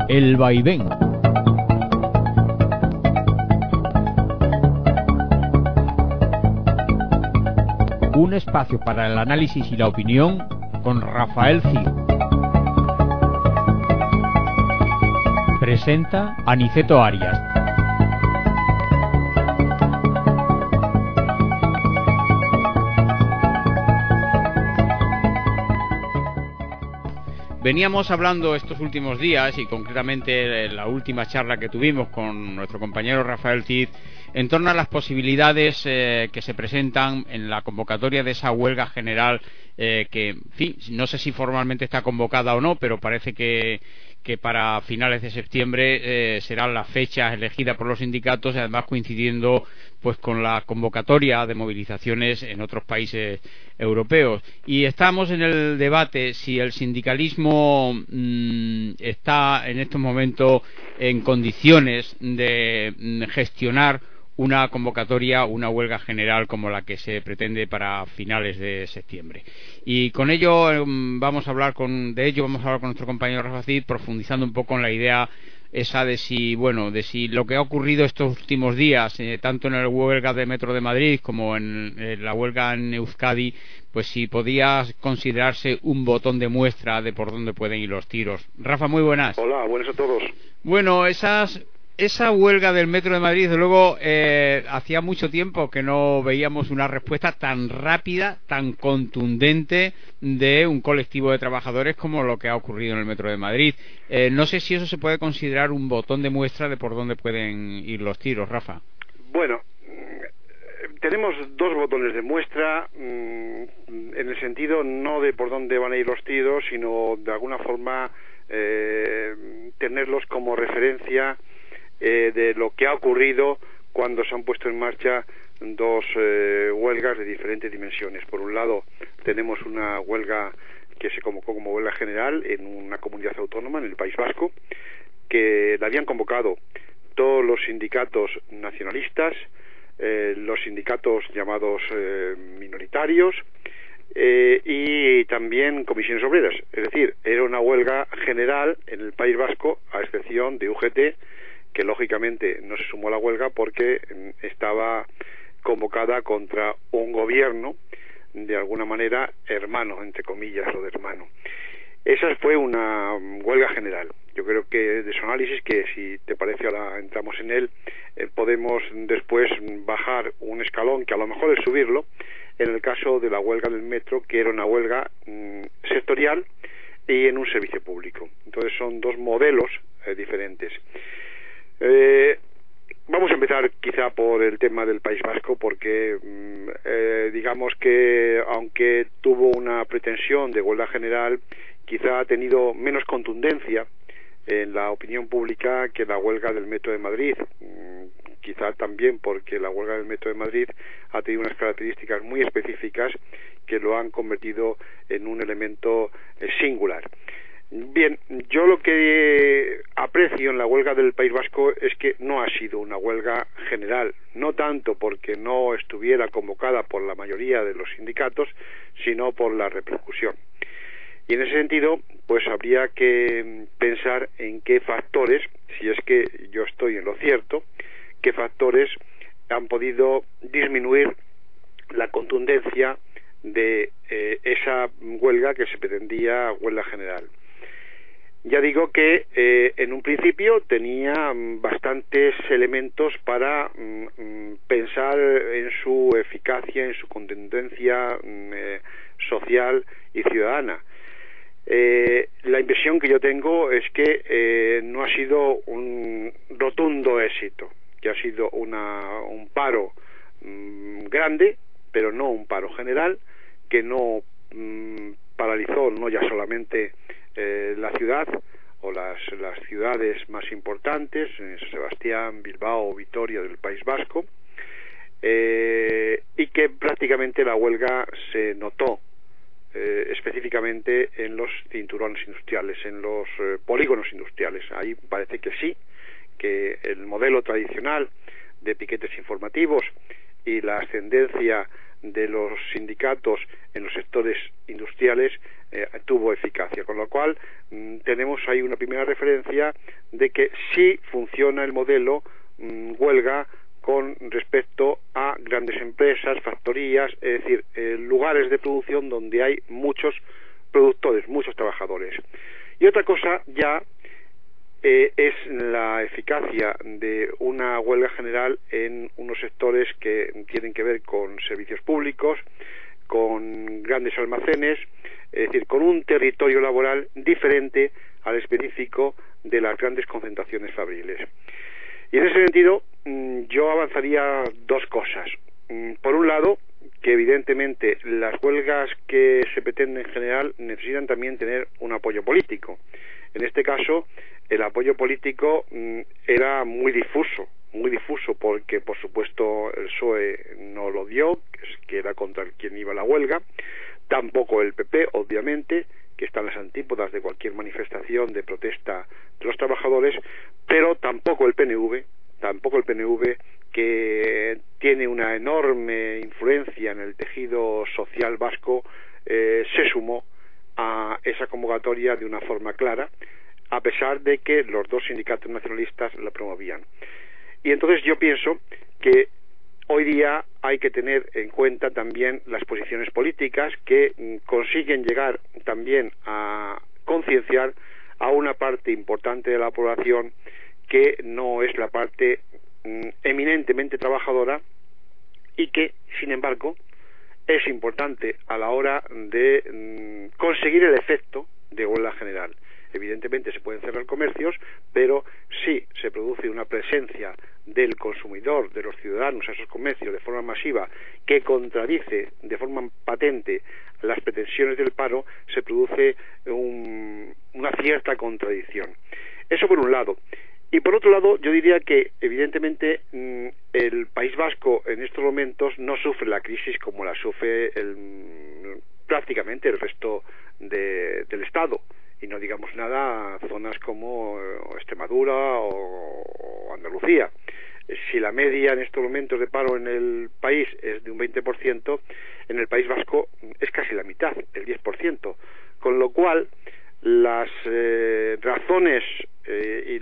El vaivén. Un espacio para el análisis y la opinión con Rafael Cid. Presenta Aniceto Arias. Veníamos hablando estos últimos días, y concretamente en la última charla que tuvimos con nuestro compañero Rafael Cid, en torno a las posibilidades que se presentan en la convocatoria de esa huelga general que, en fin, no sé si formalmente está convocada o no, pero parece que para finales de septiembre serán las fechas elegidas por los sindicatos, y además coincidiendo pues con la convocatoria de movilizaciones en otros países europeos. Y estamos en el debate si el sindicalismo está en estos momentos en condiciones de gestionar una convocatoria, una huelga general como la que se pretende para finales de septiembre. Y con ello vamos a hablar con nuestro compañero Rafa Cid, profundizando un poco en la idea esa de si lo que ha ocurrido estos últimos días, tanto en la huelga de Metro de Madrid como en la huelga en Euskadi, pues si podía considerarse un botón de muestra de por dónde pueden ir los tiros. Rafa, muy buenas. Hola, buenas a todos. Bueno, esa huelga del Metro de Madrid, desde luego, hacía mucho tiempo que no veíamos una respuesta tan rápida, tan contundente de un colectivo de trabajadores como lo que ha ocurrido en el Metro de Madrid. No sé si eso se puede considerar un botón de muestra de por dónde pueden ir los tiros, Rafa. Bueno, tenemos dos botones de muestra, en el sentido no de por dónde van a ir los tiros, sino de alguna forma tenerlos como referencia de lo que ha ocurrido cuando se han puesto en marcha dos huelgas de diferentes dimensiones. Por un lado, tenemos una huelga que se convocó como huelga general en una comunidad autónoma, en el País Vasco, que la habían convocado todos los sindicatos nacionalistas, los sindicatos llamados minoritarios, y también comisiones obreras. Es decir, era una huelga general en el País Vasco, a excepción de UGT, que lógicamente no se sumó a la huelga porque estaba convocada contra un gobierno de alguna manera hermano, entre comillas, lo de hermano. Esa fue una huelga general. Yo creo que de su análisis, que si te parece ahora entramos en él, podemos después bajar un escalón, que a lo mejor es subirlo, en el caso de la huelga del metro, que era una huelga sectorial y en un servicio público. Entonces son dos modelos diferentes. Vamos a empezar quizá por el tema del País Vasco, porque digamos que aunque tuvo una pretensión de huelga general, quizá ha tenido menos contundencia en la opinión pública que la huelga del Metro de Madrid. Quizá también porque la huelga del Metro de Madrid ha tenido unas características muy específicas que lo han convertido en un elemento singular. Bien, yo lo que aprecio en la huelga del País Vasco es que no ha sido una huelga general, no tanto porque no estuviera convocada por la mayoría de los sindicatos, sino por la repercusión. Y en ese sentido, pues habría que pensar en qué factores, si es que yo estoy en lo cierto, qué factores han podido disminuir la contundencia de esa huelga que se pretendía huelga general. Ya digo que en un principio tenía bastantes elementos para pensar en su eficacia, en su contundencia social y ciudadana. La impresión que yo tengo es que no ha sido un rotundo éxito, que ha sido un paro grande, pero no un paro general, que no paralizó no ya solamente la ciudad o las ciudades más importantes, San Sebastián, Bilbao, Vitoria del País Vasco, y que prácticamente la huelga se notó específicamente en los cinturones industriales, en los polígonos industriales. Ahí parece que sí, que el modelo tradicional de piquetes informativos y la ascendencia de los sindicatos en los sectores industriales tuvo eficacia, con lo cual tenemos ahí una primera referencia de que sí funciona el modelo huelga con respecto a grandes empresas, factorías, es decir, lugares de producción donde hay muchos productores, muchos trabajadores. Y otra cosa ya es la eficacia de una huelga general en unos sectores que tienen que ver con servicios públicos, con grandes almacenes, es decir, con un territorio laboral diferente al específico de las grandes concentraciones fabriles. Y en ese sentido, yo avanzaría dos cosas. Por un lado, que evidentemente las huelgas que se pretenden en general necesitan también tener un apoyo político. En este caso, el apoyo político era muy difuso porque, por supuesto, el PSOE no lo dio, que era contra quien iba la huelga, tampoco el PP, obviamente, que está en las antípodas de cualquier manifestación de protesta de los trabajadores, pero tampoco el PNV, que tiene una enorme influencia en el tejido social vasco, se sumó a esa convocatoria de una forma clara, a pesar de que los dos sindicatos nacionalistas la promovían. Y entonces yo pienso que hoy día hay que tener en cuenta también las posiciones políticas que consiguen llegar también a concienciar a una parte importante de la población que no es la parte eminentemente trabajadora y que, sin embargo, es importante a la hora de conseguir el efecto de huelga general. Evidentemente se pueden cerrar comercios, pero si se produce una presencia del consumidor, de los ciudadanos a esos comercios de forma masiva que contradice de forma patente las pretensiones del paro, se produce una cierta contradicción. Eso por un lado. Y por otro lado, yo diría que evidentemente el País Vasco en estos momentos no sufre la crisis como la sufre prácticamente el resto del Estado. Y no digamos nada a zonas como Extremadura o Andalucía. Si la media en estos momentos de paro en el país es de un 20%, en el País Vasco es casi la mitad, el 10%. Con lo cual, las razones y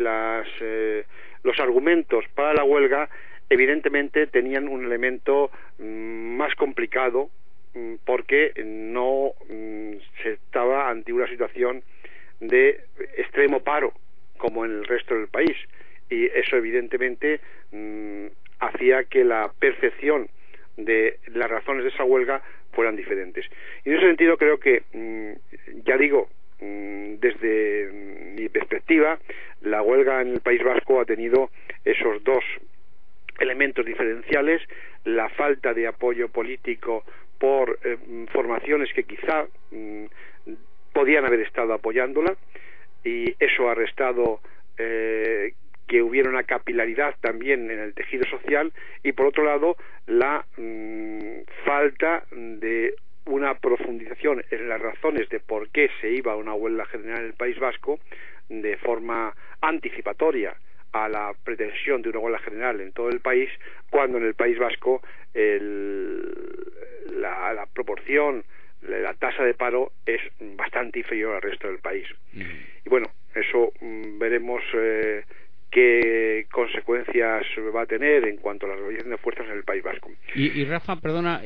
los argumentos para la huelga evidentemente tenían un elemento más complicado porque no se estaba ante una situación de extremo paro como en el resto del país, y eso evidentemente hacía que la percepción de las razones de esa huelga fueran diferentes. Y en ese sentido creo que, ya digo, desde mi perspectiva, la huelga en el País Vasco ha tenido esos dos elementos diferenciales: la falta de apoyo político por formaciones que quizá podían haber estado apoyándola, y eso ha restado que hubiera una capilaridad también en el tejido social, y por otro lado la falta de una profundización en las razones de por qué se iba a una huelga general en el País Vasco de forma anticipatoria a la pretensión de una huelga general en todo el país, cuando en el País Vasco la proporción, la tasa de paro es bastante inferior al resto del país. Y bueno, eso veremos qué consecuencias va a tener en cuanto a la organización de fuerzas en el País Vasco. Y Rafa, perdona,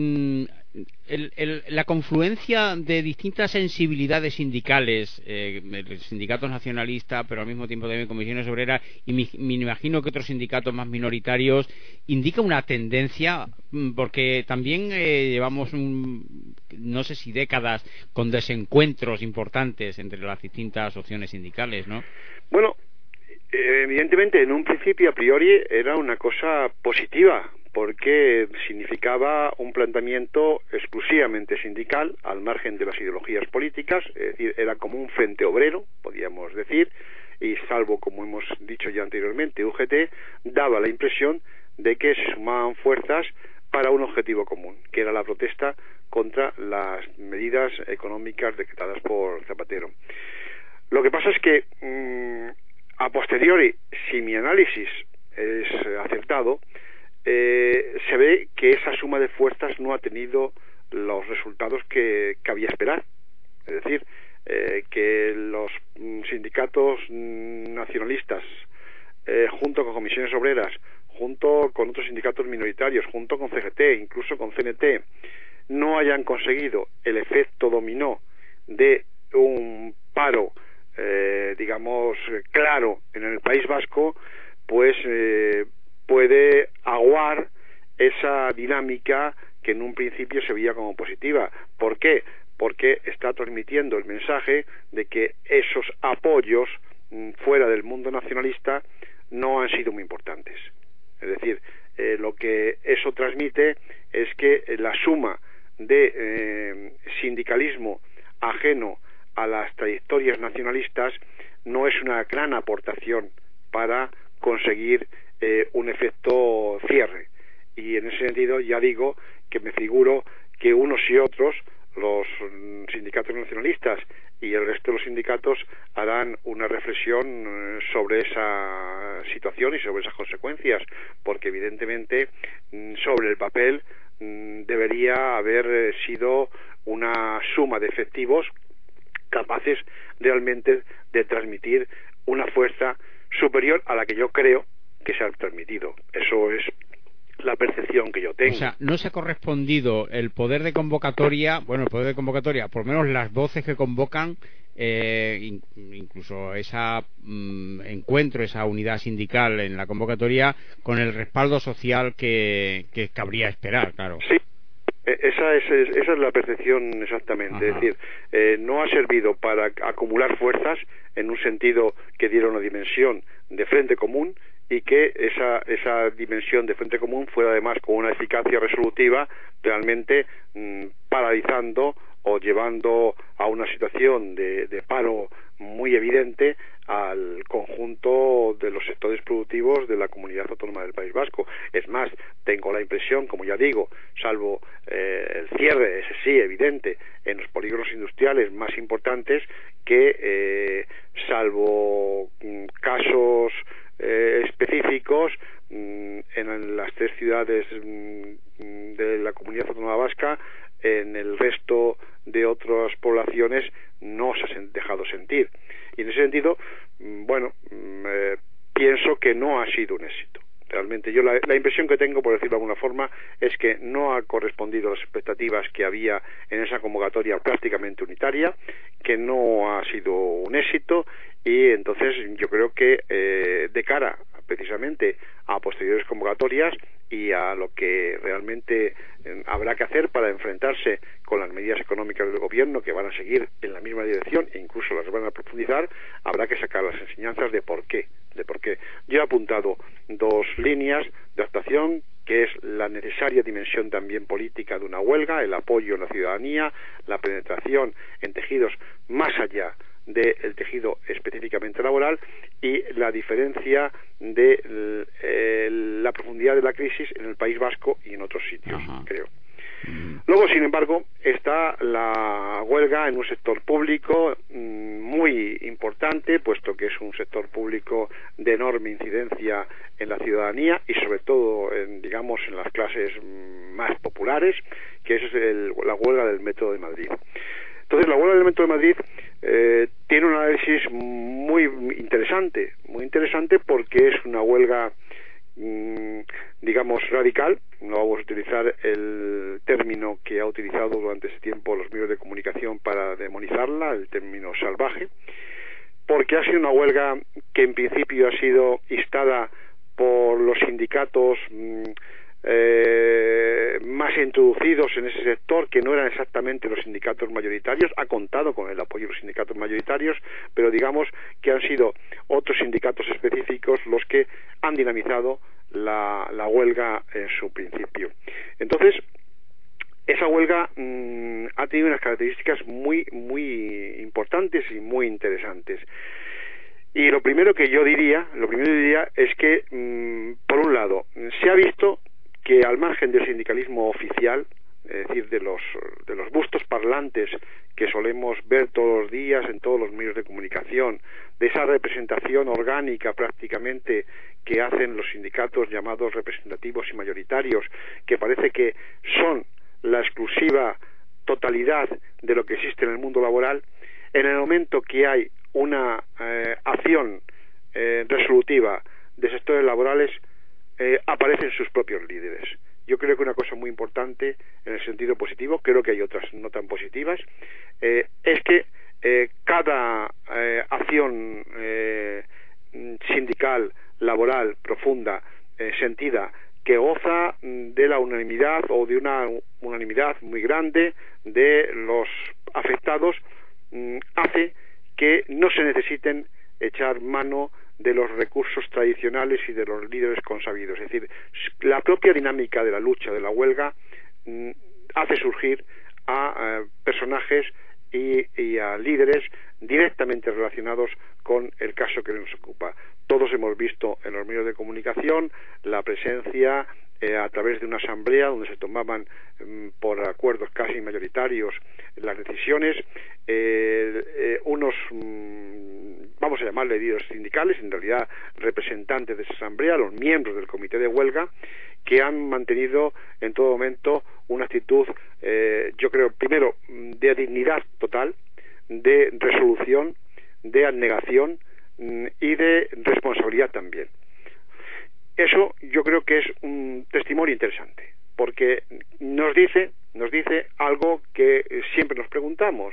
la confluencia de distintas sensibilidades sindicales, el sindicato nacionalista, pero al mismo tiempo también comisiones obreras, y me imagino que otros sindicatos más minoritarios, indica una tendencia, porque también llevamos no sé si décadas con desencuentros importantes entre las distintas opciones sindicales, ¿no? Bueno, evidentemente en un principio a priori era una cosa positiva, porque significaba un planteamiento exclusivamente sindical, al margen de las ideologías políticas, es decir, era como un frente obrero, podríamos decir, y salvo, como hemos dicho ya anteriormente, UGT, daba la impresión de que se sumaban fuerzas para un objetivo común, que era la protesta contra las medidas económicas decretadas por Zapatero. Lo que pasa es que, a posteriori, si mi análisis es acertado, se ve que esa suma de fuerzas no ha tenido los resultados que cabía esperar. Es decir, que los sindicatos nacionalistas, junto con comisiones obreras, junto con otros sindicatos minoritarios, junto con CGT, incluso con CNT, no hayan conseguido el efecto dominó de un paro, digamos, claro en el País Vasco, pues puede aguar esa dinámica que en un principio se veía como positiva. ¿Por qué? Porque está transmitiendo el mensaje de que esos apoyos fuera del mundo nacionalista no han sido muy importantes. Es decir, lo que eso transmite es que la suma de sindicalismo ajeno a las trayectorias nacionalistas no es una gran aportación para conseguir un efecto cierre. Y en ese sentido ya digo que me figuro que unos y otros, los sindicatos nacionalistas y el resto de los sindicatos, harán una reflexión sobre esa situación y sobre esas consecuencias, porque evidentemente sobre el papel debería haber sido una suma de efectivos capaces realmente de transmitir una fuerza superior a la que yo creo que se ha transmitido. Eso es la percepción que yo tengo. O sea, no se ha correspondido el poder de convocatoria, por lo menos las voces que convocan, incluso esa encuentro, esa unidad sindical en la convocatoria, con el respaldo social que cabría esperar, claro. Sí. Esa es la percepción exactamente. Ajá. Es decir, no ha servido para acumular fuerzas en un sentido que diera una dimensión de frente común, y que esa dimensión de frente común fuera además con una eficacia resolutiva realmente paralizando o llevando a una situación de paro muy evidente al conjunto de los sectores productivos de la comunidad autónoma del País Vasco. Es más, tengo la impresión, como ya digo, salvo el cierre, ese sí, evidente, en los polígonos industriales más importantes, que salvo casos específicos en las 3 ciudades de la comunidad autónoma vasca, en el resto de otras poblaciones no se ha dejado sentir. Y en ese sentido, pienso que no ha sido un éxito. Realmente yo la impresión que tengo, por decirlo de alguna forma, es que no ha correspondido a las expectativas que había en esa convocatoria prácticamente unitaria, que no ha sido un éxito, y entonces yo creo que de cara precisamente a posteriores convocatorias y a lo que realmente habrá que hacer para enfrentarse con las medidas económicas del gobierno, que van a seguir en la misma dirección e incluso las van a profundizar, habrá que sacar las enseñanzas de por qué. Yo he apuntado 2 líneas de actuación, que es la necesaria dimensión también política de una huelga, el apoyo a la ciudadanía, la penetración en tejidos más allá del tejido específicamente laboral, y la diferencia de la profundidad de la crisis en el País Vasco y en otros sitios. Ajá. Creo. Luego, sin embargo, está la huelga en un sector público muy importante, puesto que es un sector público de enorme incidencia en la ciudadanía y sobre todo en las clases más populares, que es la huelga del Metro de Madrid. Entonces, la huelga del Metro de Madrid tiene un análisis muy interesante porque es una huelga radical. No vamos a utilizar el término que ha utilizado durante ese tiempo los medios de comunicación para demonizarla, el término salvaje, porque ha sido una huelga que en principio ha sido instada por los sindicatos más introducidos en ese sector, que no eran exactamente los sindicatos mayoritarios. Ha contado con el apoyo de los sindicatos mayoritarios, pero digamos que han sido otros sindicatos específicos los que han dinamizado la huelga en su principio. Entonces, esa huelga ha tenido unas características muy importantes y muy interesantes. Y lo primero que yo diría es que, por un lado, se ha visto que al margen del sindicalismo oficial, es decir, de los bustos parlantes que solemos ver todos los días en todos los medios de comunicación, de esa representación orgánica prácticamente que hacen los sindicatos llamados representativos y mayoritarios, que parece que son la exclusiva totalidad de lo que existe en el mundo laboral, en el momento que hay una acción resolutiva de sectores laborales, aparecen sus propios líderes. Yo creo que una cosa muy importante en el sentido positivo, creo que hay otras no tan positivas, es que cada acción sindical, laboral, profunda, sentida, que goza de la unanimidad o de una unanimidad muy grande de los afectados, hace que no se necesiten echar mano de los recursos tradicionales y de los líderes consabidos. Es decir, la propia dinámica de la lucha, de la huelga, hace surgir a personajes y a líderes directamente relacionados con el caso que nos ocupa. Todos hemos visto en los medios de comunicación la presencia a través de una asamblea donde se tomaban por acuerdos casi mayoritarios las decisiones, unos vamos a llamarle líderes sindicales, en realidad representantes de esa asamblea, los miembros del comité de huelga, que han mantenido en todo momento una actitud, yo creo, primero, de dignidad total, de resolución, de abnegación y de responsabilidad también. Eso yo creo que es un testimonio interesante, porque nos dice algo que siempre nos preguntamos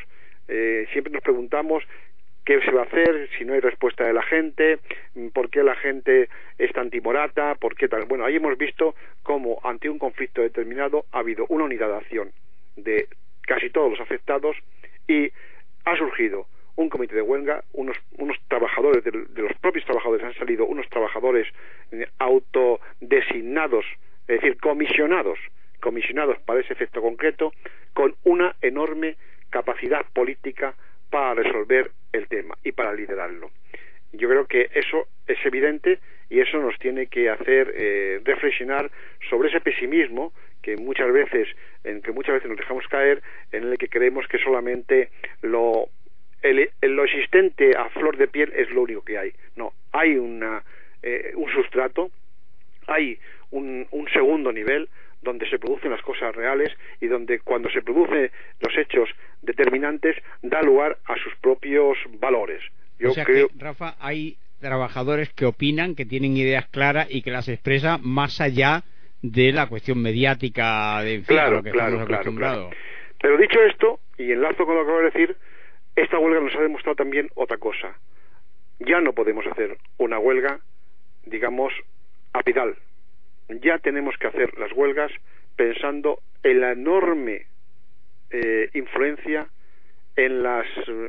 qué se va a hacer si no hay respuesta de la gente, por qué la gente es tan timorata, por qué tal. Bueno, ahí hemos visto cómo ante un conflicto determinado ha habido una unidad de acción de casi todos los afectados y ha surgido un comité de huelga, unos trabajadores de los propios trabajadores, han salido unos trabajadores autodesignados, es decir, comisionados para ese efecto concreto, con una enorme capacidad política para resolver el tema y para liderarlo. Yo creo que eso es evidente y eso nos tiene que hacer reflexionar sobre ese pesimismo que muchas veces nos dejamos caer, en el que creemos que solamente lo existente a flor de piel es lo único que hay. No, hay un sustrato, hay un segundo nivel donde se producen las cosas reales y donde cuando se producen los hechos determinantes da lugar a sus propios valores. Yo creo que, Rafa, hay trabajadores que opinan, que tienen ideas claras y que las expresan más allá de la cuestión mediática de lo que estamos acostumbrados. Claro. Pero dicho esto, y enlazo con lo que acabo de decir, esta huelga nos ha demostrado también otra cosa. Ya no podemos hacer una huelga, digamos, apidal. Ya tenemos que hacer las huelgas pensando en la enorme influencia, en las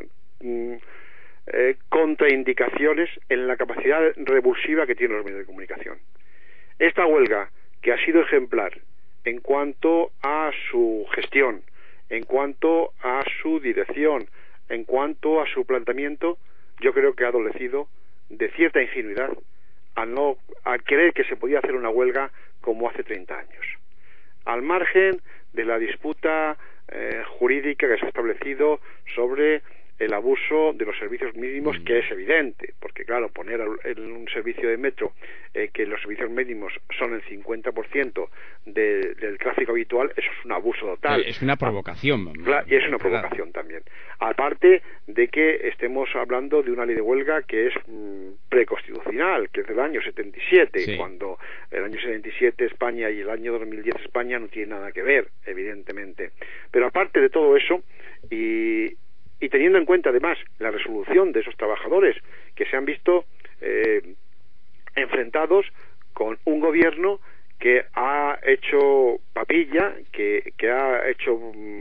contraindicaciones, en la capacidad revulsiva que tienen los medios de comunicación. Esta huelga, que ha sido ejemplar en cuanto a su gestión, en cuanto a su dirección, en cuanto a su planteamiento, yo creo que ha adolecido de cierta ingenuidad al creer que se podía hacer una huelga como hace 30 años, al margen de la disputa jurídica que se ha establecido sobre el abuso de los servicios mínimos, que es evidente, porque claro, poner en un servicio de metro que los servicios mínimos son el 50% del tráfico habitual, eso es un abuso total. Es una provocación. Y es una provocación también. Aparte de que estemos hablando de una ley de huelga que es preconstitucional, que es del año 77, sí. Cuando el año 77 España y el año 2010 España no tienen nada que ver, evidentemente. Pero aparte de todo eso, y teniendo en cuenta además la resolución de esos trabajadores que se han visto enfrentados con un gobierno que ha hecho papilla, que ha hecho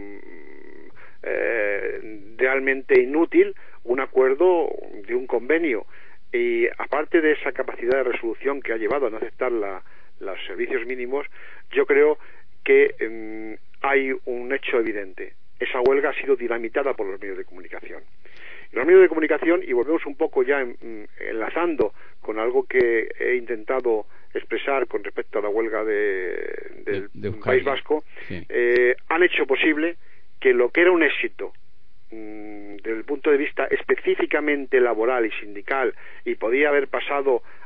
realmente inútil un acuerdo de un convenio, y aparte de esa capacidad de resolución que ha llevado a no aceptar los servicios mínimos, yo creo que hay un hecho evidente. Esa huelga ha sido dinamitada por los medios de comunicación. Los medios de comunicación, y volvemos un poco ya enlazando con algo que he intentado expresar con respecto a la huelga del País Vasco, sí. Han hecho posible que lo que era un éxito desde el punto de vista específicamente laboral y sindical, y podía haber pasado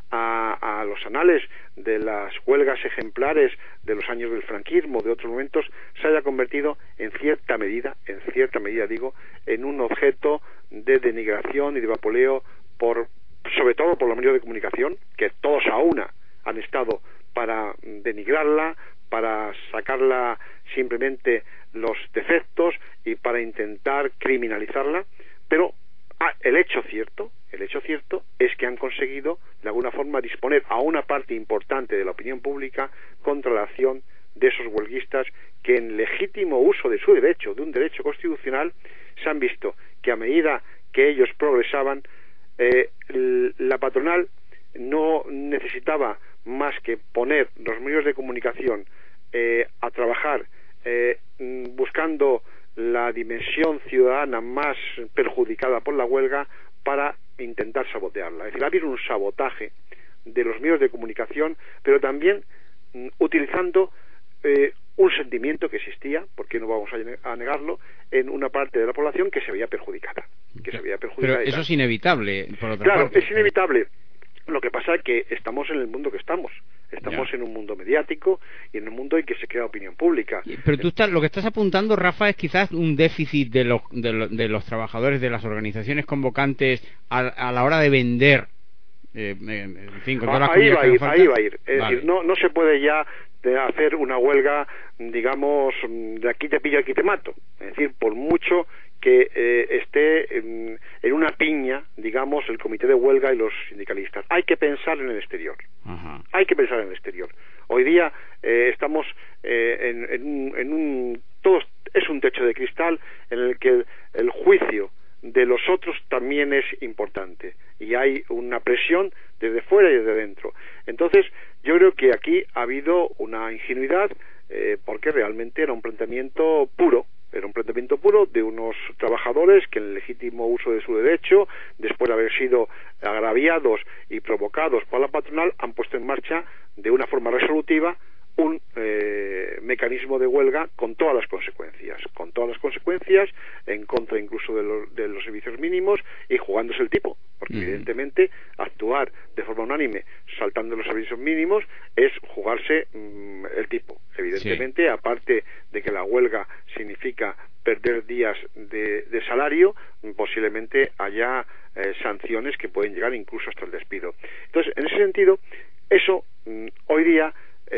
a los anales de las huelgas ejemplares de los años del franquismo, de otros momentos, se haya convertido en cierta medida digo, en un objeto de denigración y de vapuleo sobre todo por los medios de comunicación, que todos a una han estado para denigrarla, para sacarla simplemente los defectos y para intentar criminalizarla, pero el hecho cierto es que han conseguido de alguna forma disponer a una parte importante de la opinión pública contra la acción de esos huelguistas que, en legítimo uso de su derecho, de un derecho constitucional, se han visto que a medida que ellos progresaban, la patronal no necesitaba más que poner los medios de comunicación a trabajar buscando la dimensión ciudadana más perjudicada por la huelga para intentar sabotearla. Es decir, ha habido un sabotaje de los medios de comunicación, pero utilizando un sentimiento que existía, porque no vamos a negarlo, en una parte de la población que se veía perjudicada. Pero eso es inevitable, por otra parte. Claro, es inevitable. Lo que pasa es que estamos en el mundo que estamos. Estamos en un mundo mediático y en un mundo en que se crea opinión pública. Pero lo que estás apuntando, Rafa, es quizás un déficit de los trabajadores, de las organizaciones convocantes a la hora de vender. En fin, con todas las ahí va a ir. Es decir, no se puede ya hacer una huelga, digamos, de aquí te pillo, aquí te mato. Es decir, por mucho que esté en una piña, digamos, el comité de huelga y los sindicalistas. Hay que pensar en el exterior. Ajá. Hay que pensar en el exterior. Hoy día estamos todo es un techo de cristal en el que el juicio de los otros también es importante y hay una presión desde fuera y desde dentro. Entonces, yo creo que aquí ha habido una ingenuidad porque realmente era un planteamiento puro. Era un planteamiento puro de unos trabajadores que, en el legítimo uso de su derecho, después de haber sido agraviados y provocados por la patronal, han puesto en marcha de una forma resolutiva un mecanismo de huelga con todas las consecuencias, en contra incluso de los servicios mínimos y jugándose el tipo, porque evidentemente actuar de forma unánime saltando los servicios mínimos es jugarse el tipo. Evidentemente, aparte de que la huelga significa perder días de salario, posiblemente haya sanciones que pueden llegar incluso hasta el despido. Entonces, en ese sentido, eso hoy día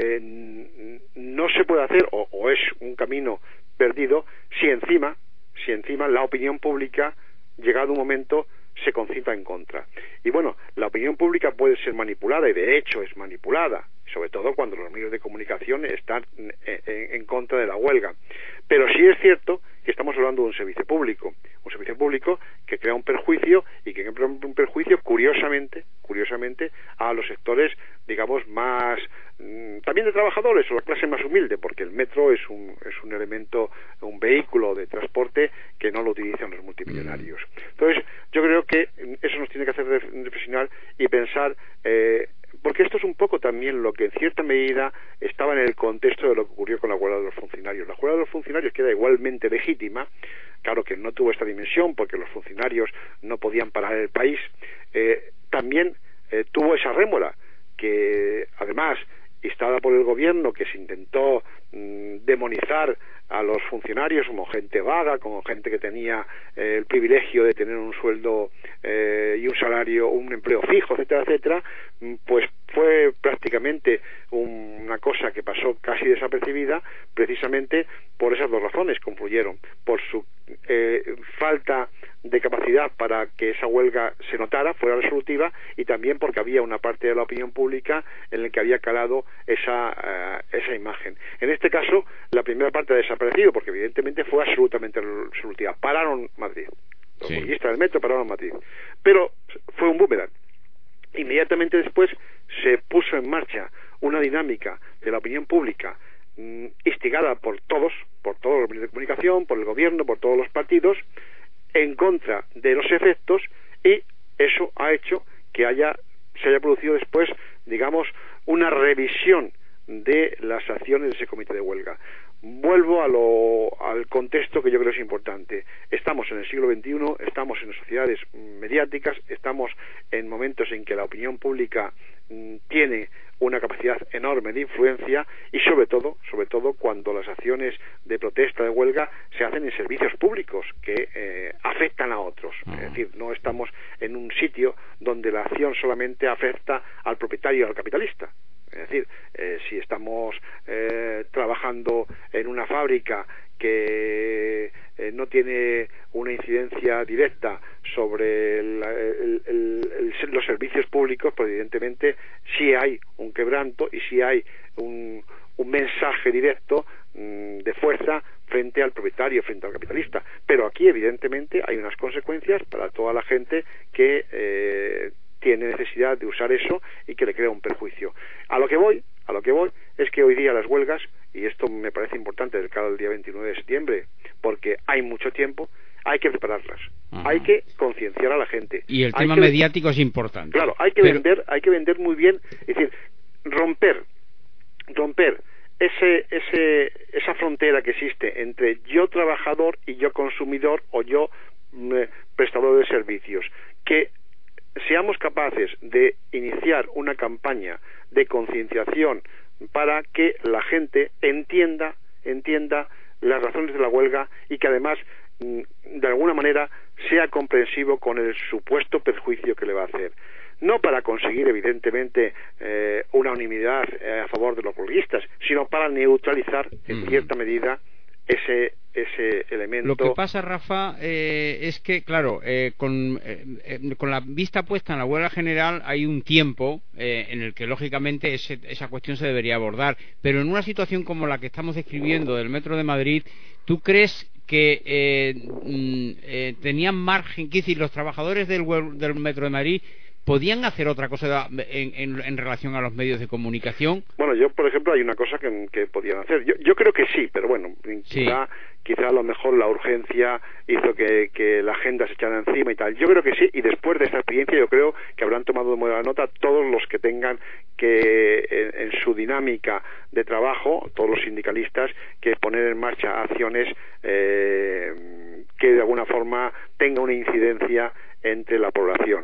no se puede hacer o es un camino perdido si encima la opinión pública, llegado un momento, se concita en contra. Y bueno, la opinión pública puede ser manipulada, y de hecho es manipulada, sobre todo cuando los medios de comunicación están en contra de la huelga. Pero sí es cierto que estamos hablando de un servicio público que crea un perjuicio, y que crea un perjuicio curiosamente a los sectores, digamos, más también de trabajadores o la clase más humilde, porque el metro es un elemento, un vehículo de transporte que no lo utilizan los multimillonarios. Entonces, yo creo que eso nos tiene que hacer reflexionar y pensar, porque esto es un poco también lo que en cierta medida estaba en el contexto de lo que ocurrió con la huelga de los funcionarios. La huelga de los funcionarios, que era igualmente legítima, claro que no tuvo esta dimensión porque los funcionarios no podían parar el país, también tuvo esa rémora que, además, instada por el gobierno, que se intentó demonizar a los funcionarios como gente vaga, como gente que tenía el privilegio de tener un sueldo y un salario, un empleo fijo, etcétera, etcétera, pues fue prácticamente una cosa que pasó casi desapercibida, precisamente por esas dos razones. Confluyeron por su falta de capacidad para que esa huelga se notara, fuera resolutiva, y también porque había una parte de la opinión pública en la que había calado esa imagen. En este caso, la primera parte ha desaparecido, porque evidentemente fue absolutamente resolutiva. Pararon Madrid. Los huelguistas del metro pararon Madrid. Pero fue un boomerang. Inmediatamente después se puso en marcha una dinámica de la opinión pública instigada por todos los medios de comunicación, por el gobierno, por todos los partidos, en contra de los efectos, y eso ha hecho que se haya producido después, digamos, una revisión de las acciones de ese comité de huelga. Vuelvo al contexto que yo creo es importante. Estamos en el siglo XXI, estamos en sociedades mediáticas, estamos en momentos en que la opinión pública tiene una capacidad enorme de influencia, y sobre todo cuando las acciones de protesta, de huelga, se hacen en servicios públicos que afectan a otros. Es decir, no estamos en un sitio donde la acción solamente afecta al propietario y al capitalista. Es decir, si estamos trabajando en una fábrica que no tiene una incidencia directa sobre los servicios públicos, pues evidentemente sí hay un quebranto y sí hay un mensaje directo de fuerza frente al propietario, frente al capitalista. Pero aquí evidentemente hay unas consecuencias para toda la gente que tiene necesidad de usar eso y que le crea un perjuicio. A lo que voy es que hoy día las huelgas, y esto me parece importante de cara al día 29 de septiembre, porque hay mucho tiempo, hay que prepararlas, hay que concienciar a la gente. Y el tema mediático es importante. Claro, hay que vender muy bien, es decir, romper esa frontera que existe entre yo trabajador y yo consumidor o yo prestador de servicios, que seamos capaces de iniciar una campaña de concienciación para que la gente entienda las razones de la huelga y que además de alguna manera sea comprensivo con el supuesto perjuicio que le va a hacer. No para conseguir evidentemente una unanimidad a favor de los huelguistas, sino para neutralizar en cierta medida ese elemento. Lo que pasa, Rafa, es que, claro, con la vista puesta en la huelga general hay un tiempo en el que, lógicamente, esa cuestión se debería abordar. Pero en una situación como la que estamos describiendo del Metro de Madrid, ¿tú crees que tenían margen? ¿Qué decir, los trabajadores del Metro de Madrid podían hacer otra cosa en relación a los medios de comunicación? Bueno, yo, por ejemplo, hay una cosa que podían hacer. Yo creo que sí, pero bueno, quizá a lo mejor la urgencia hizo que la agenda se echara encima y tal. Yo creo que sí, y después de esta experiencia yo creo que habrán tomado muy buena nota todos los que tengan que, en su dinámica de trabajo, todos los sindicalistas, que poner en marcha acciones que de alguna forma tenga una incidencia entre la población.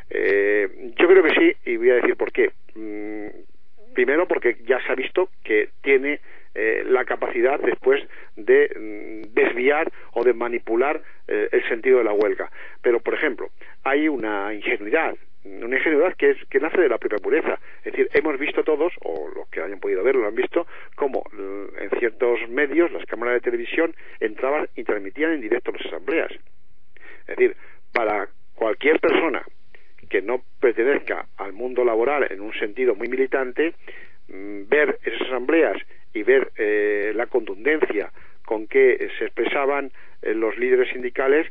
Yo creo que sí, y voy a decir por qué. Primero, porque ya se ha visto que tiene la capacidad después de desviar o de manipular el sentido de la huelga. Pero, por ejemplo, hay una ingenuidad que nace de la propia pureza. Es decir, hemos visto todos, o los que hayan podido verlo lo han visto, como en ciertos medios, las cámaras de televisión entraban y transmitían en directo las asambleas. Es decir, para cualquier persona que no pertenezca al mundo laboral en un sentido muy militante, ver esas asambleas y ver la contundencia con que se expresaban los líderes sindicales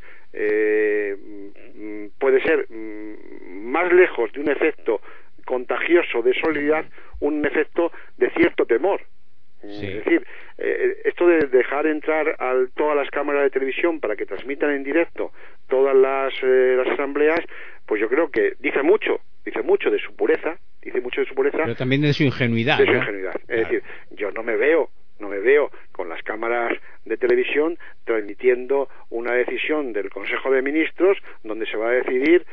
puede ser más lejos de un efecto contagioso de solidaridad, un efecto de cierto temor. Sí. Es decir, esto de dejar entrar a todas las cámaras de televisión para que transmitan en directo todas las asambleas, pues yo creo que dice mucho de su pureza, pero también de su ingenuidad. Es decir, yo no me veo con las cámaras de televisión transmitiendo una decisión del Consejo de Ministros donde se va a decidir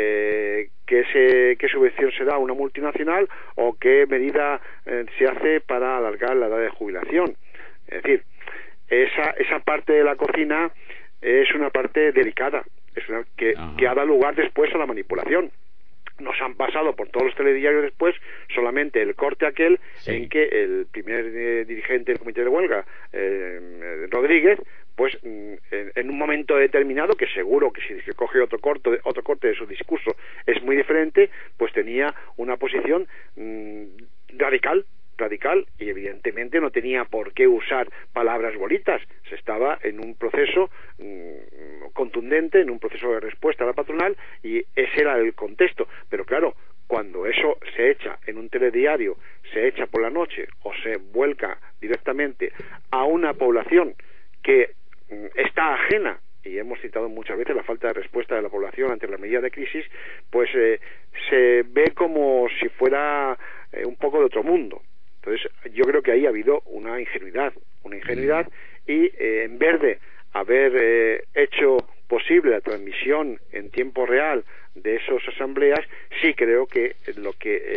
qué subvención se da a una multinacional o qué medida se hace para alargar la edad de jubilación. Es decir, esa parte de la cocina es una parte delicada, que ha dado lugar después a la manipulación. Nos han pasado por todos los telediarios después solamente el corte aquel en que el primer dirigente del comité de huelga, Rodríguez, pues en un momento determinado, que seguro que si se coge otro corte de su discurso es muy diferente, pues tenía una posición radical, y evidentemente no tenía por qué usar palabras bonitas. Se estaba en un proceso contundente, en un proceso de respuesta a la patronal, y ese era el contexto. Pero claro, cuando eso se echa en un telediario, se echa por la noche o se vuelca directamente a una población que está ajena, y hemos citado muchas veces la falta de respuesta de la población ante las medidas de crisis, pues se ve como si fuera un poco de otro mundo. Entonces yo creo que ahí ha habido una ingenuidad y en vez de haber hecho posible la transmisión en tiempo real de esas asambleas, sí creo que lo que pone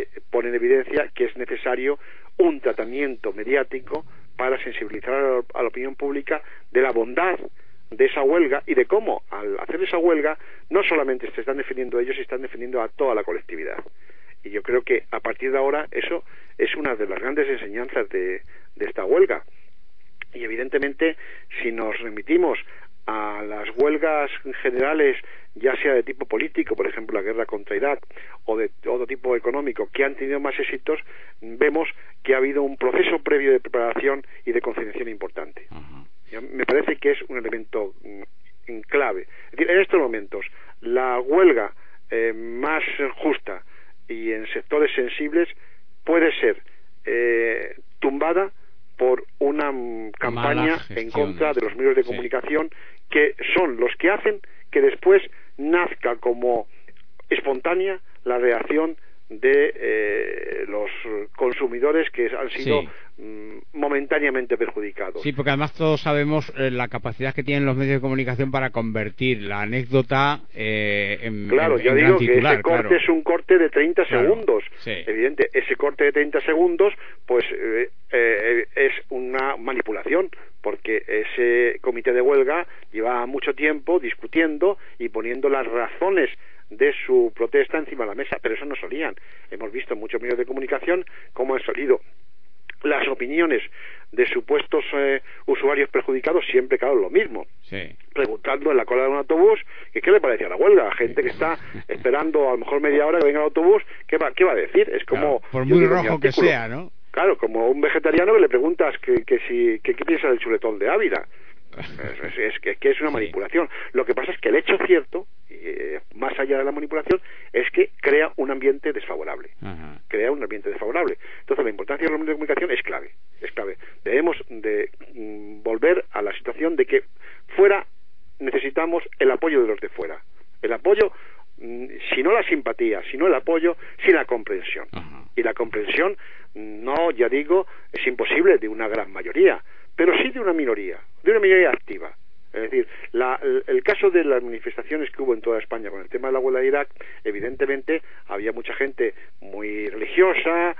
pone en evidencia que es necesario un tratamiento mediático para sensibilizar a la opinión pública de la bondad de esa huelga y de cómo al hacer esa huelga no solamente se están defendiendo ellos, se están defendiendo a toda la colectividad. Y yo creo que a partir de ahora eso es una de las grandes enseñanzas de esta huelga. Y evidentemente, si nos remitimos a las huelgas generales, ya sea de tipo político, por ejemplo la guerra contra Irak, o de otro tipo económico, que han tenido más éxitos, vemos que ha habido un proceso previo de preparación y de concienciación importante. Me parece que es un elemento clave. Es decir, en estos momentos, la huelga más justa y en sectores sensibles puede ser tumbada por una campaña en contra de los medios de comunicación, que son los que hacen que después nazca como espontánea la reacción de los consumidores que han sido momentáneamente perjudicados. Sí, porque además todos sabemos la capacidad que tienen los medios de comunicación para convertir la anécdota en Claro, yo digo que ese corte es un corte de 30 segundos. Sí. Evidente, ese corte de 30 segundos pues es una manipulación, porque ese comité de huelga lleva mucho tiempo discutiendo y poniendo las razones de su protesta encima de la mesa, pero eso no solían. Hemos visto en muchos medios de comunicación cómo han salido las opiniones de supuestos usuarios perjudicados, siempre claro lo mismo, preguntando en la cola de un autobús que qué le parecía la huelga, gente que está esperando a lo mejor media hora que venga el autobús, ¿qué va a decir? Es como, claro, por muy rojo que sea, ¿no? Claro, como un vegetariano que le preguntas que qué piensa del chuletón de Ávila. Es que es una manipulación. Lo que pasa es que el hecho cierto, más allá de la manipulación, es que crea un ambiente desfavorable. Crea un ambiente desfavorable. Entonces la importancia de los medios de comunicación es clave. Debemos de volver a la situación de que fuera necesitamos el apoyo de los de fuera. El apoyo, si no la simpatía, si no el apoyo, si la comprensión. Y la comprensión, no, ya digo, es imposible de una gran mayoría, pero sí de una minoría activa. Es decir, el caso de las manifestaciones que hubo en toda España con el tema de la huelga de Irak, evidentemente había mucha gente muy religiosa,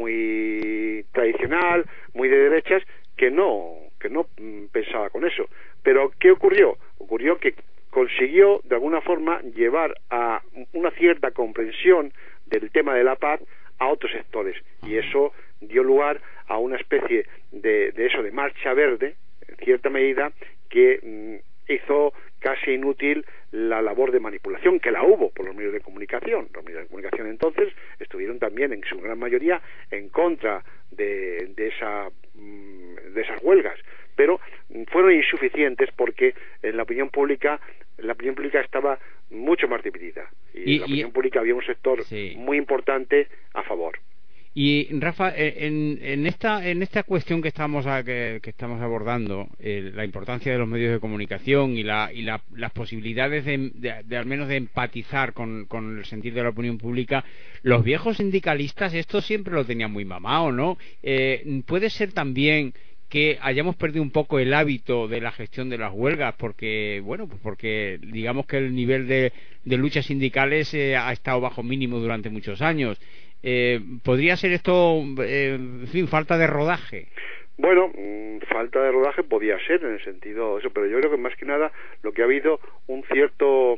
muy tradicional, muy de derechas, que no pensaba con eso. Pero ¿qué ocurrió? Ocurrió que consiguió de alguna forma llevar a una cierta comprensión del tema de la paz a otros sectores, y eso dio lugar a una especie de marcha verde, en cierta medida, que hizo casi inútil la labor de manipulación, que la hubo por los medios de comunicación. Los medios de comunicación entonces estuvieron también en su gran mayoría en contra de esas huelgas, pero fueron insuficientes porque en la opinión pública estaba mucho más dividida, y en la opinión pública había un sector muy importante a favor. Y Rafa, en esta cuestión que estamos abordando, la importancia de los medios de comunicación y las posibilidades de al menos de empatizar con el sentir de la opinión pública, los viejos sindicalistas esto siempre lo tenían muy mamado, ¿no? Puede ser también que hayamos perdido un poco el hábito de la gestión de las huelgas, porque digamos que el nivel de luchas sindicales ha estado bajo mínimo durante muchos años. ¿Podría ser esto, en fin, falta de rodaje? Bueno, falta de rodaje podía ser en el sentido de eso, pero yo creo que más que nada lo que ha habido un cierto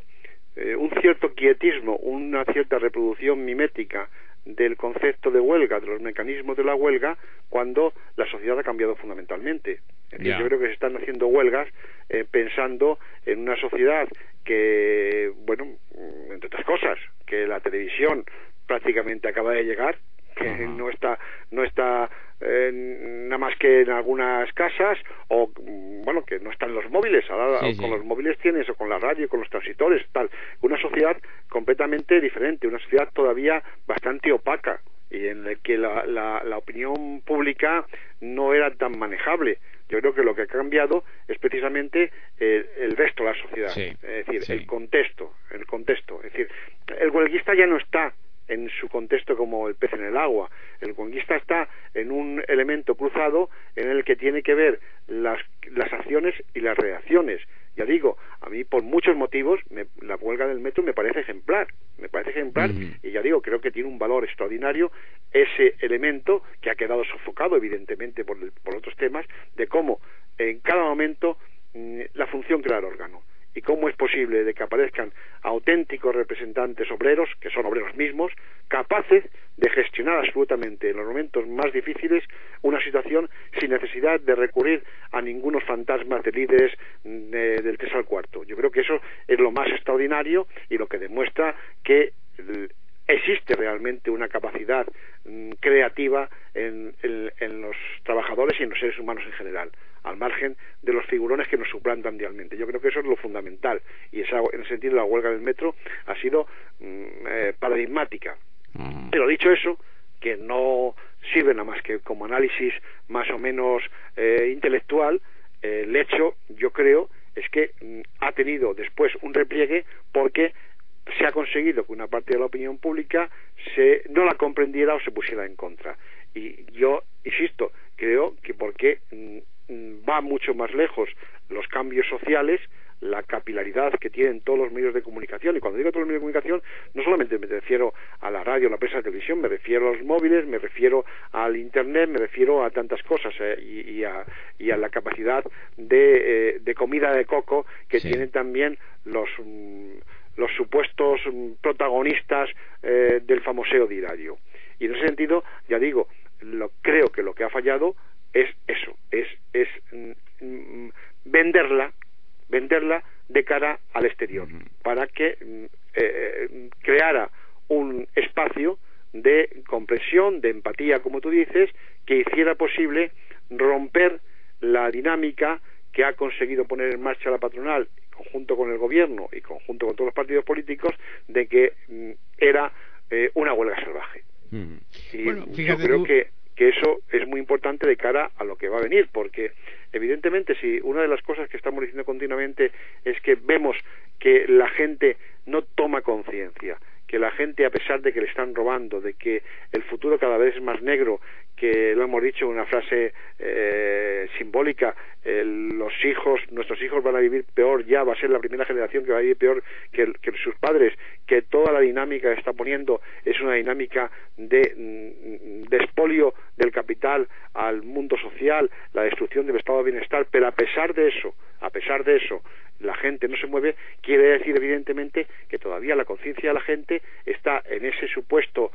quietismo, una cierta reproducción mimética del concepto de huelga, de los mecanismos de la huelga, cuando la sociedad ha cambiado fundamentalmente. Es decir, yo creo que se están haciendo huelgas pensando en una sociedad que, bueno, entre otras cosas, que la televisión prácticamente acaba de llegar, que no está nada más que en algunas casas, o bueno, que no están los móviles. Ahora con los móviles tienes, o con la radio, con los transitores, tal. Una sociedad completamente diferente, una sociedad todavía bastante opaca, y en la que la opinión pública no era tan manejable. Yo creo que lo que ha cambiado es precisamente el resto de la sociedad, es decir, el contexto. Es decir, el huelguista ya no está en su contexto como el pez en el agua. El economista está en un elemento cruzado en el que tiene que ver las acciones y las reacciones. Ya digo, a mí por muchos motivos la huelga del metro me parece ejemplar, y ya digo, creo que tiene un valor extraordinario ese elemento que ha quedado sofocado evidentemente por otros temas, de cómo en cada momento la función crea el órgano. Y cómo es posible de que aparezcan auténticos representantes obreros, que son obreros mismos, capaces de gestionar absolutamente en los momentos más difíciles una situación sin necesidad de recurrir a ningunos fantasmas de líderes del 3 al 4. Yo creo que eso es lo más extraordinario y lo que demuestra que existe realmente una capacidad creativa en los trabajadores y en los seres humanos en general, al margen de los figurones que nos suplantan diariamente. Yo creo que eso es lo fundamental, y en ese sentido la huelga del metro ha sido paradigmática. Pero dicho eso, que no sirve nada más que como análisis más o menos intelectual, el hecho, yo creo, es que ha tenido después un repliegue porque se ha conseguido que una parte de la opinión pública no la comprendiera o se pusiera en contra. Y yo insisto, creo que porque va mucho más lejos los cambios sociales, la capilaridad que tienen todos los medios de comunicación, y cuando digo todos los medios de comunicación no solamente me refiero a la radio, a la prensa, a la televisión, me refiero a los móviles, me refiero al internet, me refiero a tantas cosas y a la capacidad de comida de coco que tienen también los supuestos protagonistas del famoseo diario. Y en ese sentido, ya digo, creo que lo que ha fallado es eso, es venderla de cara al exterior, para que creara un espacio de comprensión, de empatía, como tú dices, que hiciera posible romper la dinámica que ha conseguido poner en marcha la patronal, conjunto con el gobierno y conjunto con todos los partidos políticos, de que era una huelga salvaje. Y bueno, yo creo que eso es muy importante de cara a lo que va a venir, porque evidentemente si una de las cosas que estamos diciendo continuamente es que vemos que la gente no toma conciencia, que la gente, a pesar de que le están robando, de que el futuro cada vez es más negro, que lo hemos dicho en una frase simbólica, nuestros hijos van a vivir peor, ya va a ser la primera generación que va a vivir peor que sus padres, que toda la dinámica que está poniendo es una dinámica de expolio del capital al mundo social, la destrucción del estado de bienestar, pero a pesar de eso la gente no se mueve, quiere decir evidentemente que todavía la conciencia de la gente está en ese supuesto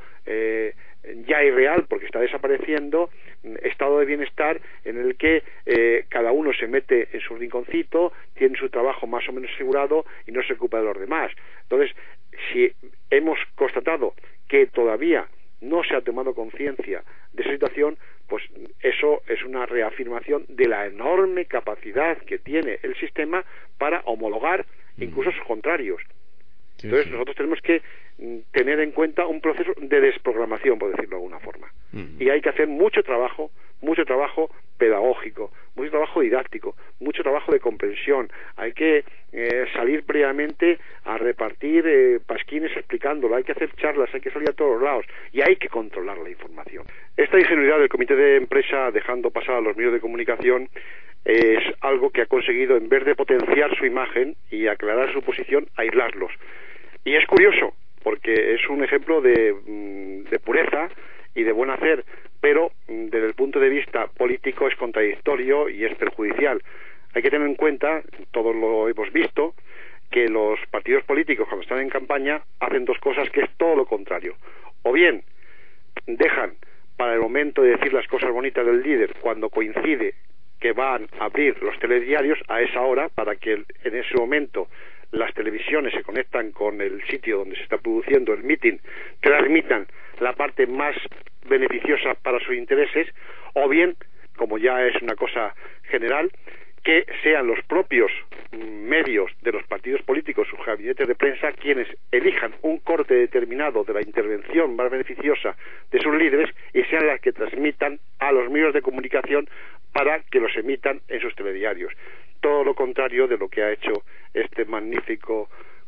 ya irreal, porque está desapareciendo, estado de bienestar en el que cada uno se mete en su rinconcito, tiene su trabajo más o menos asegurado y no se ocupa de los demás. Entonces, si hemos constatado que todavía no se ha tomado conciencia de esa situación, pues eso es una reafirmación de la enorme capacidad que tiene el sistema para homologar incluso sus contrarios. Entonces nosotros tenemos que tener en cuenta un proceso de desprogramación, por decirlo de alguna forma. Y hay que hacer mucho trabajo pedagógico, mucho trabajo didáctico, mucho trabajo de comprensión. Hay que salir previamente a repartir pasquines explicándolo, hay que hacer charlas, hay que salir a todos lados y hay que controlar la información. Esta ingenuidad del comité de empresa, dejando pasar a los medios de comunicación, es algo que ha conseguido, en vez de potenciar su imagen y aclarar su posición, aislarlos. Y es curioso, porque es un ejemplo de pureza y de buen hacer, pero desde el punto de vista político es contradictorio y es perjudicial. Hay que tener en cuenta, todos lo hemos visto, que los partidos políticos cuando están en campaña hacen dos cosas que es todo lo contrario. O bien dejan para el momento de decir las cosas bonitas del líder cuando coincide que van a abrir los telediarios a esa hora, para que en ese momento las televisiones se conectan con el sitio donde se está produciendo el meeting, transmitan la parte más beneficiosa para sus intereses, o bien, como ya es una cosa general, que sean los propios medios de los partidos políticos, sus gabinetes de prensa, quienes elijan un corte determinado de la intervención más beneficiosa de sus líderes y sean las que transmitan a los medios de comunicación para que los emitan en sus telediarios. Todo lo contrario de lo que ha hecho este magnífico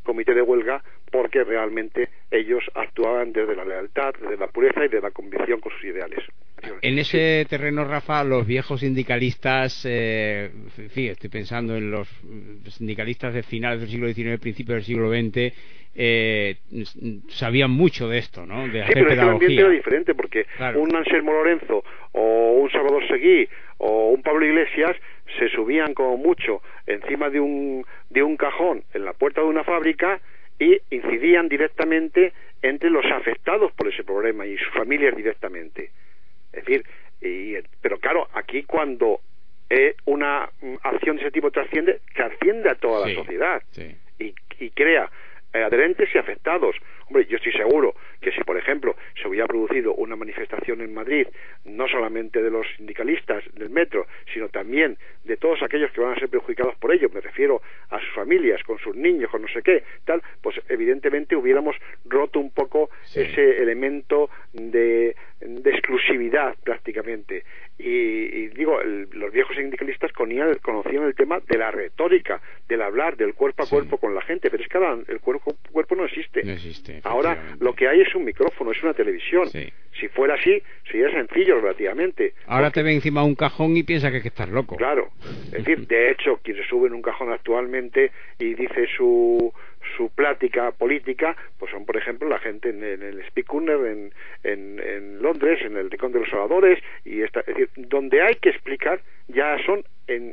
comité de huelga, porque realmente ellos actuaban desde la lealtad, desde la pureza y de la convicción con sus ideales. En ese terreno, Rafa, los viejos sindicalistas, fíjate, estoy pensando en los sindicalistas de finales del siglo XIX, principios del siglo XX, sabían mucho de esto, ¿no? De hacer pero pedagogía. Es que el ambiente era diferente, porque claro, un Anselmo Lorenzo o un Salvador Seguí o un Pablo Iglesias se subían como mucho encima de un cajón en la puerta de una fábrica y incidían directamente entre los afectados por ese problema y sus familias directamente. Es decir, pero claro, aquí cuando una acción de ese tipo trasciende a toda la sociedad y crea adherentes y afectados. Hombre, yo estoy seguro que si, por ejemplo, se hubiera producido una manifestación en Madrid, no solamente de los sindicalistas del metro, sino también de todos aquellos que van a ser perjudicados por ello, me refiero a sus familias, con sus niños, con no sé qué, tal, pues evidentemente hubiéramos roto un poco ese elemento de exclusividad prácticamente. Y digo, los viejos sindicalistas conocían el tema de la retórica, del hablar, del cuerpo a cuerpo con la gente, pero es que ahora el cuerpo no existe. No existe. Ahora lo que hay es un micrófono, es una televisión. Si fuera así, sería sencillo relativamente. Ahora te ve encima un cajón y piensa que estás loco. Claro, es decir, de hecho, quien se sube en un cajón actualmente y dice su plática política, pues son, por ejemplo, la gente en el Speak Corner en Londres, en el Rincón de los Oradores, es decir, donde hay que explicar ya son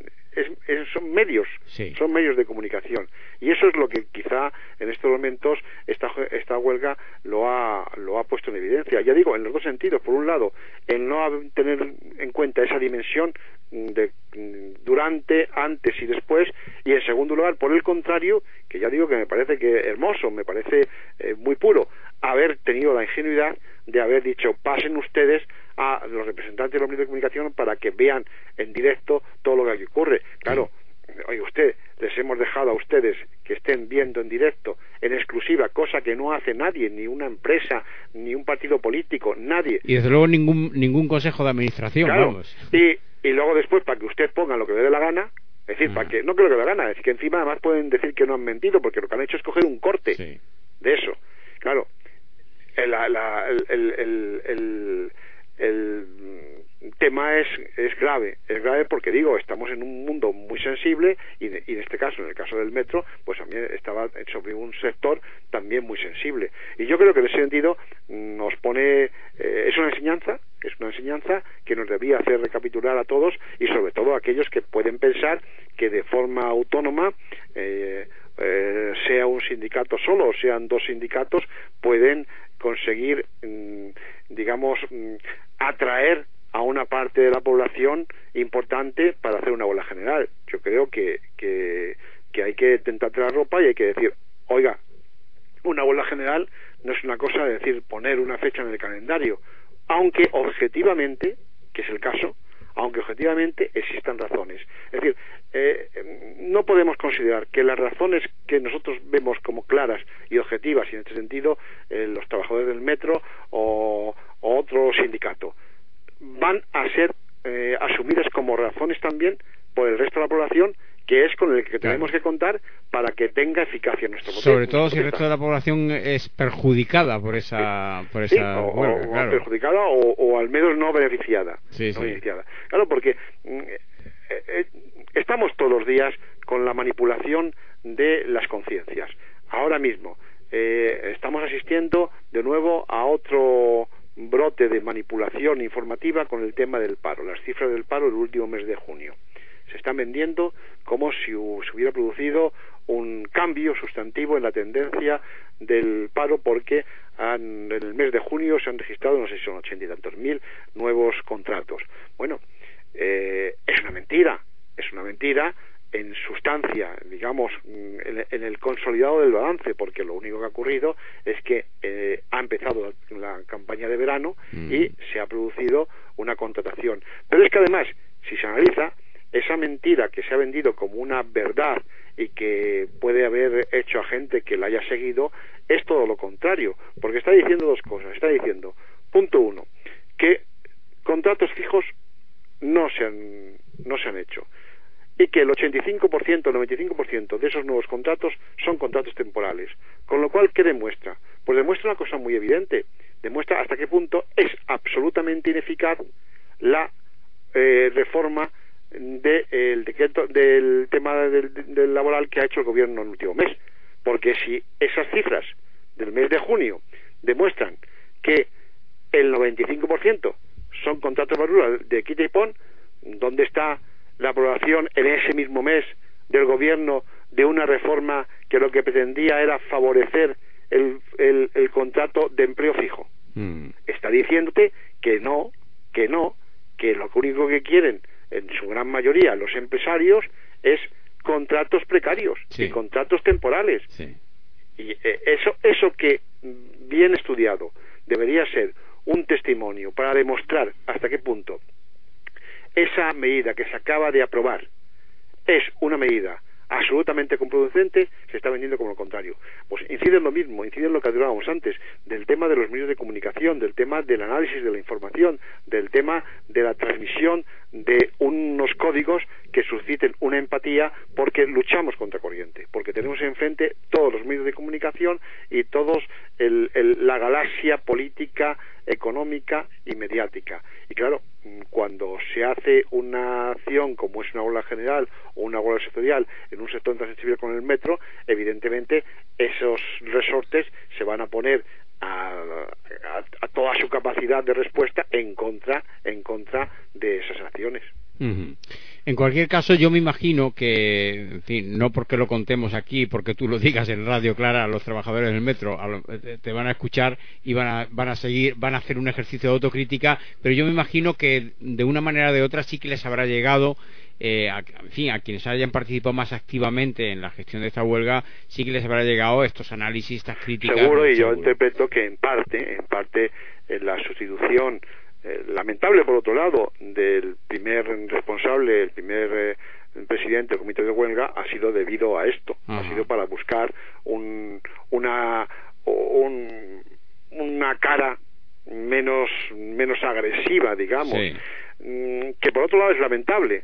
son medios, son medios de comunicación, y eso es lo que quizá en estos momentos esta huelga lo ha puesto en evidencia. Ya digo, en los dos sentidos: por un lado, el no tener en cuenta esa dimensión de durante, antes y después, y en segundo lugar, por el contrario, que ya digo que me parece que hermoso, me parece muy puro, haber tenido la ingenuidad de haber dicho: pasen ustedes a los representantes de los medios de comunicación para que vean en directo todo lo que aquí ocurre. Claro, oye usted, les hemos dejado a ustedes que estén viendo en directo, en exclusiva, cosa que no hace nadie, ni una empresa, ni un partido político, nadie. Y desde luego ningún consejo de administración, claro, vamos. Y luego después, para que usted ponga lo que le dé la gana, es decir, para que no que lo que le dé la gana, es que encima además pueden decir que no han mentido, porque lo que han hecho es coger un corte de eso. Claro, el tema es grave porque digo, estamos en un mundo muy sensible y en este caso, en el caso del metro, pues también estaba sobre un sector también muy sensible, y yo creo que en ese sentido nos pone es una enseñanza que nos debía hacer recapitular a todos, y sobre todo a aquellos que pueden pensar que de forma autónoma, sea un sindicato solo o sean dos sindicatos, pueden conseguir atraer a una parte de la población importante para hacer una huelga general. Yo creo que hay que tentarte la ropa y hay que decir: oiga, una huelga general no es una cosa de decir poner una fecha en el calendario, aunque objetivamente, que es el caso, existan razones. Es decir, no podemos considerar que las razones que nosotros vemos como claras y objetivas, y en este sentido los trabajadores del metro o otro sindicato, van a ser asumidas como razones también por el resto de la población, que es con el que tenemos que contar para que tenga eficacia nuestro protesta. Sobre todo si el resto de la población es perjudicada por esa huelga, claro. Perjudicada o al menos no beneficiada. Beneficiada. Claro, porque estamos todos los días con la manipulación de las conciencias. Ahora mismo estamos asistiendo de nuevo a otro brote de manipulación informativa con el tema del paro. Las cifras del paro del último mes de junio se están vendiendo como si se hubiera producido un cambio sustantivo en la tendencia del paro, porque en el mes de junio se han registrado, no sé si son 80 y tantos mil nuevos contratos. Bueno, es una mentira en sustancia, digamos, en el consolidado del balance, porque lo único que ha ocurrido es que ha empezado la campaña de verano y se ha producido una contratación. Pero es que además, si se analiza, esa mentira que se ha vendido como una verdad y que puede haber hecho a gente que la haya seguido, es todo lo contrario, porque está diciendo dos cosas. Está diciendo, punto uno, que contratos fijos no se han hecho. y que el 85%, el 95% de esos nuevos contratos son contratos temporales. Con lo cual, ¿qué demuestra? Pues demuestra una cosa muy evidente. Demuestra hasta qué punto es absolutamente ineficaz la reforma del decreto del tema del laboral que ha hecho el gobierno en el último mes. Porque si esas cifras del mes de junio demuestran que el 95% son contratos de quita y pon, ¿dónde está la aprobación en ese mismo mes del gobierno de una reforma que lo que pretendía era favorecer el contrato de empleo fijo? Está diciéndote que no, que lo único que quieren en su gran mayoría los empresarios es contratos precarios y contratos temporales. Y eso que bien estudiado debería ser un testimonio para demostrar hasta qué punto esa medida que se acaba de aprobar es una medida absolutamente contraproducente, se está vendiendo como lo contrario. Pues incide en lo mismo, incide en lo que hablábamos antes, del tema de los medios de comunicación, del tema del análisis de la información, del tema de la transmisión de unos códigos que susciten una empatía, porque luchamos contra corriente, porque tenemos enfrente todos los medios de comunicación y todos la galaxia política, económica y mediática. Y claro, cuando se hace una acción como es una huelga general o una huelga sectorial en un sector tan sensible con el metro, evidentemente esos resortes se van a poner a toda su capacidad de respuesta en contra de esas acciones. En cualquier caso, yo me imagino que, en fin, no porque lo contemos aquí, porque tú lo digas en Radio Clara, a los trabajadores del metro te van a escuchar y van a seguir, van a hacer un ejercicio de autocrítica, pero yo me imagino que de una manera o de otra sí que les habrá llegado, a quienes hayan participado más activamente en la gestión de esta huelga, sí que les habrá llegado estos análisis, estas críticas. Seguro, y yo interpreto que en parte la sustitución lamentable, por otro lado, del primer responsable, el primer presidente del comité de huelga, ha sido debido a esto. Ha sido para buscar una cara menos agresiva, digamos, que por otro lado es lamentable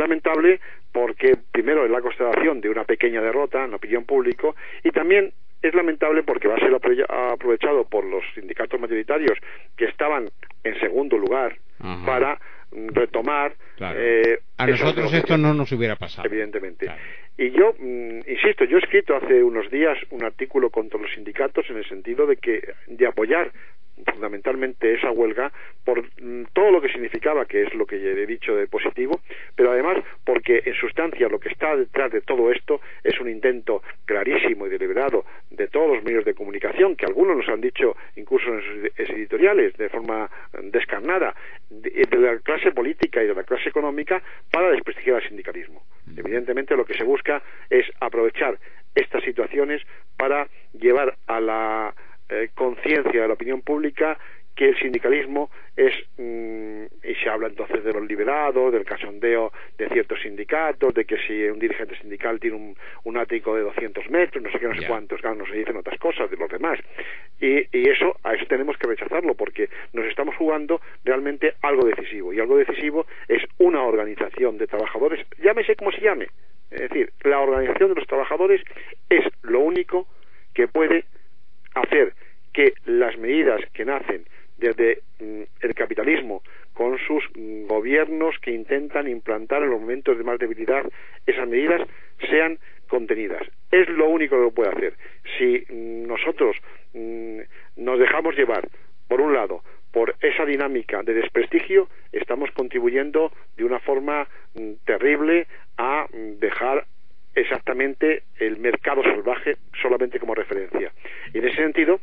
porque primero es la constatación de una pequeña derrota en la opinión pública, y también es lamentable porque va a ser aprovechado por los sindicatos mayoritarios que estaban en segundo lugar para retomar. A nosotros esto no nos hubiera pasado, evidentemente. Y yo insisto, yo he escrito hace unos días un artículo contra los sindicatos en el sentido de apoyar fundamentalmente esa huelga por todo lo que significaba, que es lo que he dicho de positivo, pero además porque en sustancia lo que está detrás de todo esto es un intento clarísimo y deliberado de todos los medios de comunicación, que algunos nos han dicho incluso en sus editoriales de forma descarnada, de la clase política y de la clase económica, para desprestigiar al sindicalismo. Evidentemente lo que se busca es aprovechar estas situaciones para llevar a la conciencia de la opinión pública que el sindicalismo es, y se habla entonces de los liberados, del cachondeo de ciertos sindicatos, de que si un dirigente sindical tiene un ático de 200 metros, no sé qué, no sé cuántos, claro, no se dicen otras cosas de los demás, y a eso tenemos que rechazarlo, porque nos estamos jugando realmente algo decisivo, y algo decisivo es una organización de trabajadores, llámese como se llame, es decir, la organización de los trabajadores es lo único que puede hacer que las medidas que nacen desde el capitalismo, con sus gobiernos que intentan implantar en los momentos de más debilidad, esas medidas sean contenidas. Es lo único que lo puede hacer. Si nosotros nos dejamos llevar, por un lado, por esa dinámica de desprestigio, estamos contribuyendo de una forma terrible a dejar exactamente el mercado salvaje solamente como referencia. Y en ese sentido,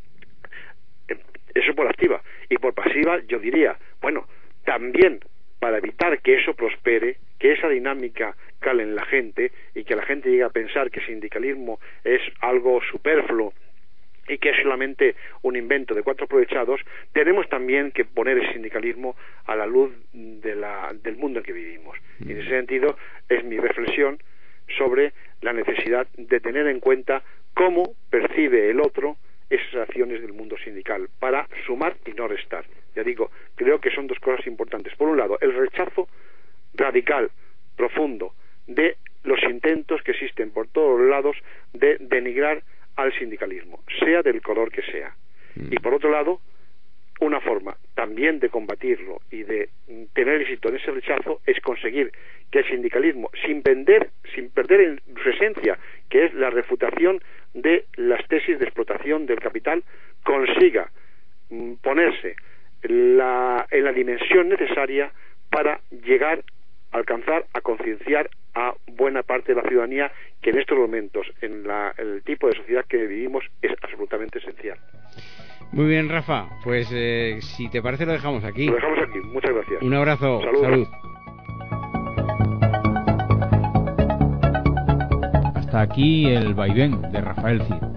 eso por activa. Y por pasiva yo diría, bueno, también para evitar que eso prospere, que esa dinámica cale en la gente y que la gente llegue a pensar que el sindicalismo es algo superfluo y que es solamente un invento de cuatro aprovechados, tenemos también que poner el sindicalismo a la luz del mundo en que vivimos. Y en ese sentido es mi reflexión sobre la necesidad de tener en cuenta cómo percibe el otro esas acciones del mundo sindical, para sumar y no restar. Ya digo, creo que son dos cosas importantes. Por un lado, el rechazo radical, profundo, que existen por todos los lados de denigrar al sindicalismo, sea del color que sea. Y por otro lado, una forma también de combatirlo y de tener éxito en ese rechazo es conseguir que el sindicalismo, sin perder en su esencia, que es la refutación de las tesis de explotación del capital, consiga ponerse en la dimensión necesaria para llegar a alcanzar, a concienciar a buena parte de la ciudadanía que en estos momentos, en el tipo de sociedad que vivimos, es absolutamente esencial. Muy bien, Rafa, pues si te parece lo dejamos aquí. Lo dejamos aquí, muchas gracias. Un abrazo. Salud. Hasta aquí el vaivén de Rafael Cid.